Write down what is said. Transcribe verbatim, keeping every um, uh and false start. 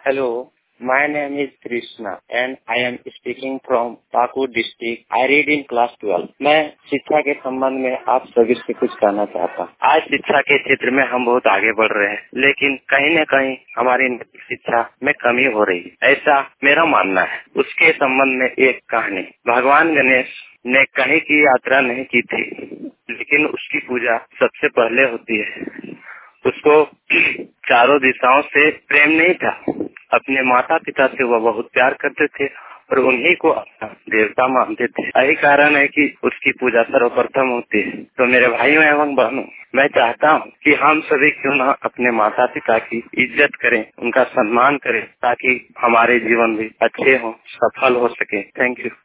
Hello, my name is Krishna and I am speaking from Pakur district. I read in class twelve. मैं शिक्षा के संबंध में आप सभी से कुछ कहना चाहता हूँ। आज शिक्षा के क्षेत्र में हम बहुत आगे बढ़ रहे हैं, लेकिन कहीं न कहीं हमारी शिक्षा में कमी हो रही है, ऐसा मेरा मानना है। उसके संबंध में एक कहानी। भगवान गणेश ने कहीं की यात्रा नहीं की थी, लेकिन उसकी पूजा सबसे पहले होती है। उसको चारों दिशाओं से प्रेम नहीं था। अपने माता पिता से वह बहुत प्यार करते थे और उन्हीं को अपना देवता मानते थे। यही कारण है कि उसकी पूजा सर्वप्रथम होती है। तो मेरे भाइयों एवं बहनों, मैं चाहता हूँ कि हम सभी क्यों न अपने माता पिता की इज्जत करें, उनका सम्मान करें, ताकि हमारे जीवन भी अच्छे हों, सफल हो सके। Thank you.